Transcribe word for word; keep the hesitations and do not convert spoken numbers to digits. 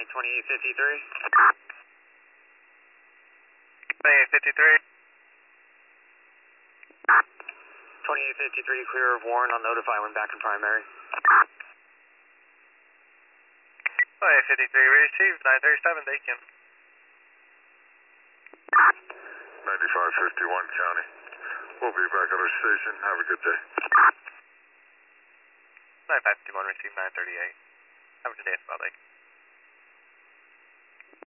County twenty-eight fifty-three. twenty-eight fifty-three. twenty-eight fifty-three, clear of Warren. I'll notify when back in primary. twenty-eight fifty-three, received nine thirty-seven, Bacon. ninety-five fifty-one County. We'll be back at our station. Have a good day. ninety-five fifty-one, received nine thirty-eight. Have a good day, Spell Lake.